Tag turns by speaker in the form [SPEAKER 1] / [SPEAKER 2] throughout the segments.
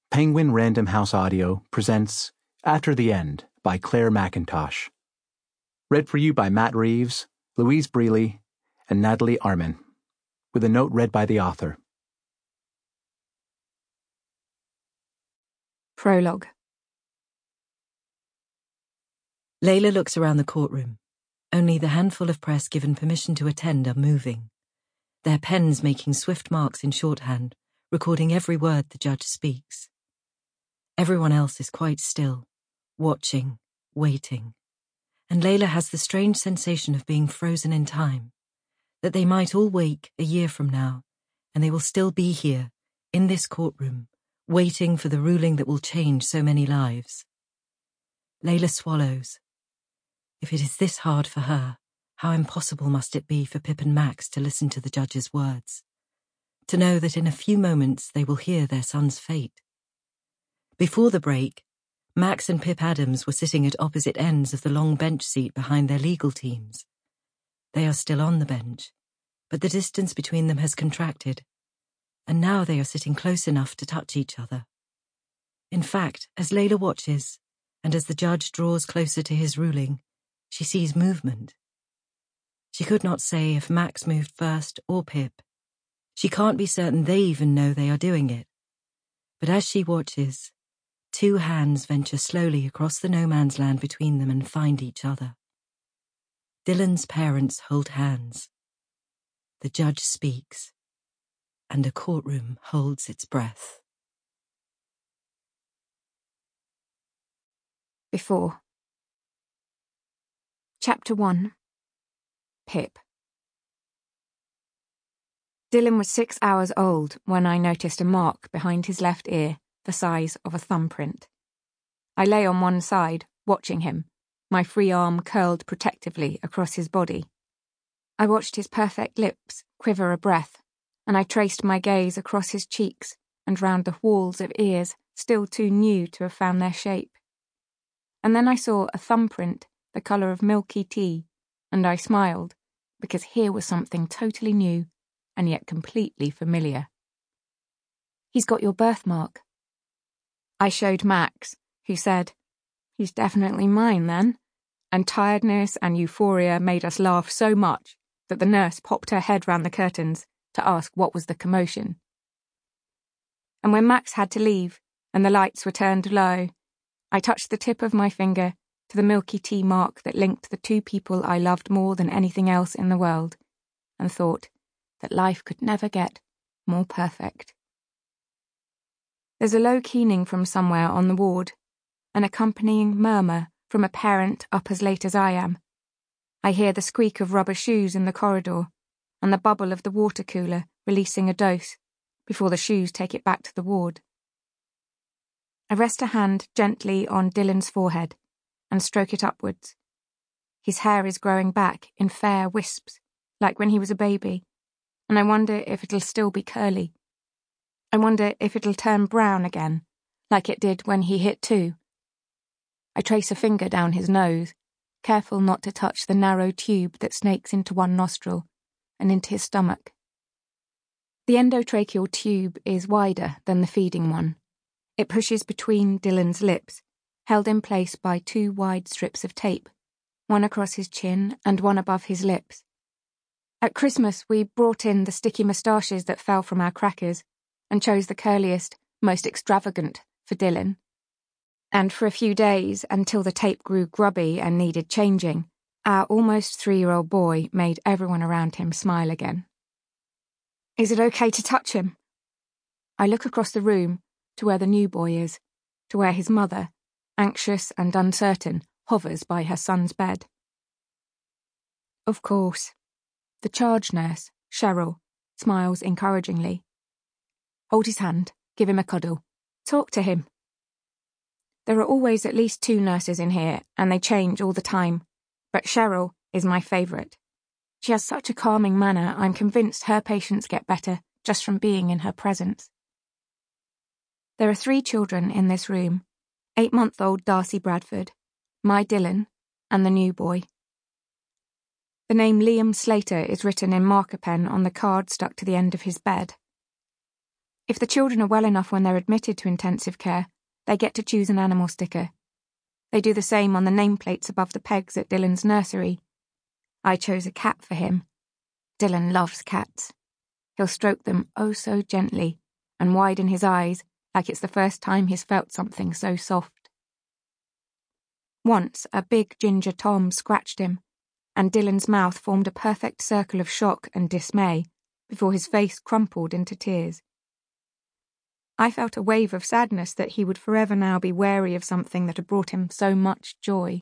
[SPEAKER 1] Penguin Random House Audio presents After the End by Claire McIntosh. Read for you by Matt Reeves, Louise Brealey, and Natalie Arman, with a note read by the author.
[SPEAKER 2] Prologue.
[SPEAKER 3] Layla looks around the courtroom. Only the handful of press given permission to attend are moving, their pens making swift marks in shorthand, recording every word the judge speaks. Everyone else is quite still, watching, waiting, and Layla has the strange sensation of being frozen in time, that they might all wake a year from now, and they will still be here, in this courtroom, waiting for the ruling that will change so many lives. Layla swallows. If it is this hard for her, how impossible must it be for Pip and Max to listen to the judge's words, to know that in a few moments they will hear their son's fate. Before the break, Max and Pip Adams were sitting at opposite ends of the long bench seat behind their legal teams. They are still on the bench, but the distance between them has contracted, and now they are sitting close enough to touch each other. In fact, as Layla watches, and as the judge draws closer to his ruling, she sees movement. She could not say if Max moved first or Pip. She can't be certain they even know they are doing it. But as she watches, two hands venture slowly across the no-man's land between them and find each other. Dylan's parents hold hands. The judge speaks, and a courtroom holds its breath.
[SPEAKER 2] Before. Chapter 1. Pip. Dylan was 6 hours old when I noticed a mark behind his left ear the size of a thumbprint. I lay on one side, watching him, my free arm curled protectively across his body. I watched his perfect lips quiver a breath, and I traced my gaze across his cheeks and round the walls of ears still too new to have found their shape. And then I saw a thumbprint the colour of milky tea, and I smiled, because here was something totally new and yet completely familiar. "He's got your birthmark." I showed Max, who said, "He's definitely mine then," and tiredness and euphoria made us laugh so much that the nurse popped her head round the curtains to ask what was the commotion. And when Max had to leave and the lights were turned low, I touched the tip of my finger to the milky tea mark that linked the two people I loved more than anything else in the world, and thought that life could never get more perfect. There's a low keening from somewhere on the ward, an accompanying murmur from a parent up as late as I am. I hear the squeak of rubber shoes in the corridor, and the bubble of the water cooler releasing a dose before the shoes take it back to the ward. I rest a hand gently on Dylan's forehead and stroke it upwards. His hair is growing back in fair wisps, like when he was a baby, and I wonder if it'll still be curly. I wonder if it'll turn brown again, like it did when he hit 2. I trace a finger down his nose, careful not to touch the narrow tube that snakes into one nostril and into his stomach. The endotracheal tube is wider than the feeding one. It pushes between Dylan's lips, held in place by 2 wide strips of tape, one across his chin and one above his lips. At Christmas, we brought in the sticky moustaches that fell from our crackers and chose the curliest, most extravagant for Dylan. And for a few days, until the tape grew grubby and needed changing, our almost 3-year-old boy made everyone around him smile again. "Is it okay to touch him?" I look across the room to where the new boy is, to where his mother, anxious and uncertain, hovers by her son's bed. "Of course." The charge nurse, Cheryl, smiles encouragingly. "Hold his hand, give him a cuddle. Talk to him." There are always at least 2 nurses in here, and they change all the time, but Cheryl is my favourite. She has such a calming manner, I'm convinced her patients get better just from being in her presence. There are 3 children in this room, 8-month-old Darcy Bradford, my Dylan, and the new boy. The name Liam Slater is written in marker pen on the card stuck to the end of his bed. If the children are well enough when they're admitted to intensive care, they get to choose an animal sticker. They do the same on the nameplates above the pegs at Dylan's nursery. I chose a cat for him. Dylan loves cats. He'll stroke them oh so gently and widen his eyes like it's the first time he's felt something so soft. Once, a big ginger Tom scratched him, and Dylan's mouth formed a perfect circle of shock and dismay before his face crumpled into tears. I felt a wave of sadness that he would forever now be wary of something that had brought him so much joy.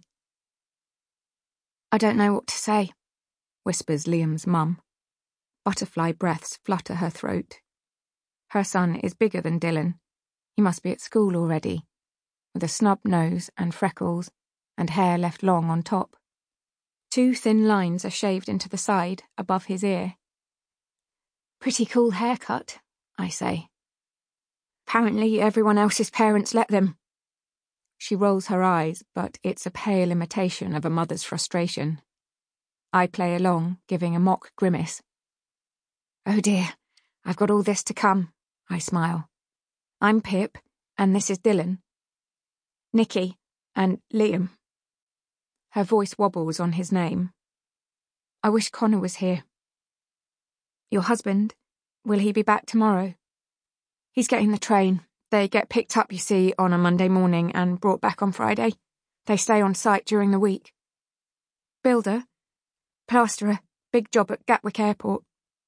[SPEAKER 2] "I don't know what to say," whispers Liam's mum. Butterfly breaths flutter her throat. Her son is bigger than Dylan. He must be at school already, with a snub nose and freckles, and hair left long on top. 2 thin lines are shaved into the side, above his ear. "Pretty cool haircut," I say. "Apparently everyone else's parents let them." She rolls her eyes, but it's a pale imitation of a mother's frustration. I play along, giving a mock grimace. "Oh dear, I've got all this to come," I smile. "I'm Pip, and this is Dylan. Nikki, and Liam." Her voice wobbles on his name. "I wish Connor was here." "Your husband, will he be back tomorrow?" "He's getting the train. They get picked up, you see, on a Monday morning and brought back on Friday. They stay on site during the week." "Builder?" "Plasterer. Big job at Gatwick Airport."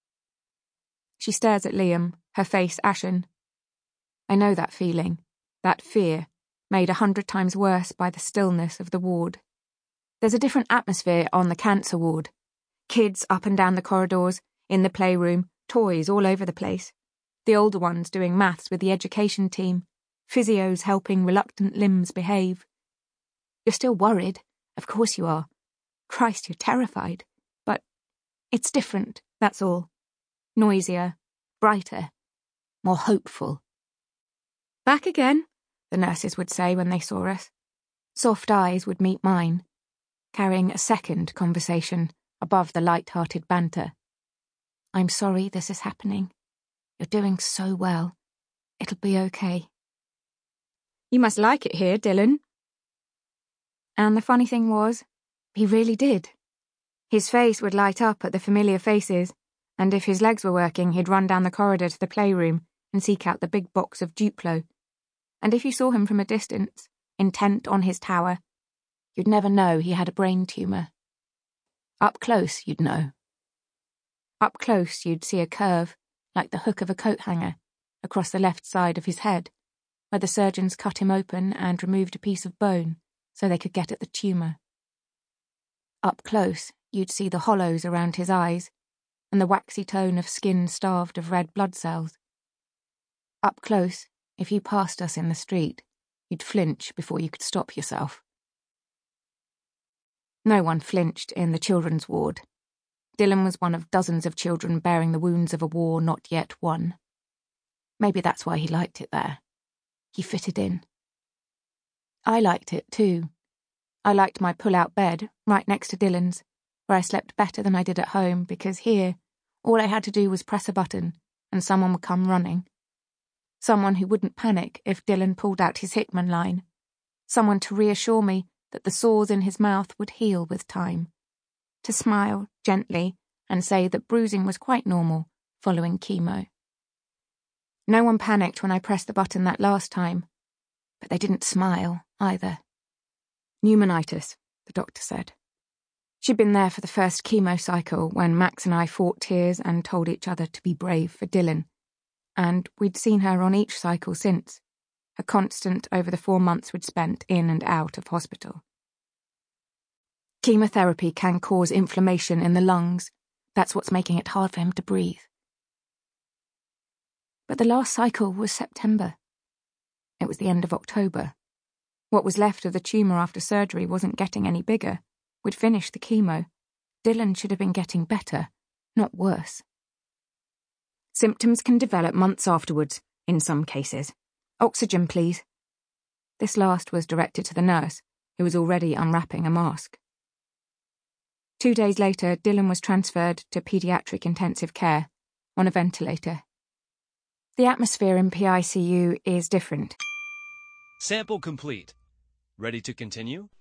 [SPEAKER 2] She stares at Liam, her face ashen. I know that feeling, that fear, made 100 times worse by the stillness of the ward. There's a different atmosphere on the cancer ward. Kids up and down the corridors, in the playroom, toys all over the place. The older ones doing maths with the education team, physios helping reluctant limbs behave. You're still worried, of course you are. Christ, you're terrified. But it's different, that's all. Noisier, brighter, more hopeful. "Back again," the nurses would say when they saw us. Soft eyes would meet mine, carrying a second conversation above the light-hearted banter. "I'm sorry this is happening. You're doing so well. It'll be okay." "You must like it here, Dylan." And the funny thing was, he really did. His face would light up at the familiar faces, and if his legs were working, he'd run down the corridor to the playroom and seek out the big box of Duplo. And if you saw him from a distance, intent on his tower, you'd never know he had a brain tumour. Up close, you'd know. Up close, you'd see a curve, like the hook of a coat hanger, across the left side of his head, where the surgeons cut him open and removed a piece of bone so they could get at the tumour. Up close, you'd see the hollows around his eyes and the waxy tone of skin starved of red blood cells. Up close, if you passed us in the street, you'd flinch before you could stop yourself. No one flinched in the children's ward. Dylan was one of dozens of children bearing the wounds of a war not yet won. Maybe that's why he liked it there. He fitted in. I liked it too. I liked my pull-out bed, right next to Dylan's, where I slept better than I did at home because here, all I had to do was press a button and someone would come running. Someone who wouldn't panic if Dylan pulled out his Hickman line. Someone to reassure me that the sores in his mouth would heal with time. To smile gently and say that bruising was quite normal following chemo. No one panicked when I pressed the button that last time, but they didn't smile either. Pneumonitis, the doctor said. She'd been there for the first chemo cycle when Max and I fought tears and told each other to be brave for Dylan, and we'd seen her on each cycle since, a constant over the 4 months we'd spent in and out of hospital. Chemotherapy can cause inflammation in the lungs. That's what's making it hard for him to breathe. But the last cycle was September. It was the end of October. What was left of the tumour after surgery wasn't getting any bigger. We'd finished the chemo. Dylan should have been getting better, not worse. Symptoms can develop months afterwards, in some cases. Oxygen, please. This last was directed to the nurse, who was already unwrapping a mask. 2 days later, Dylan was transferred to paediatric intensive care, on a ventilator. The atmosphere in PICU is different.
[SPEAKER 4] Sample complete. Ready to continue?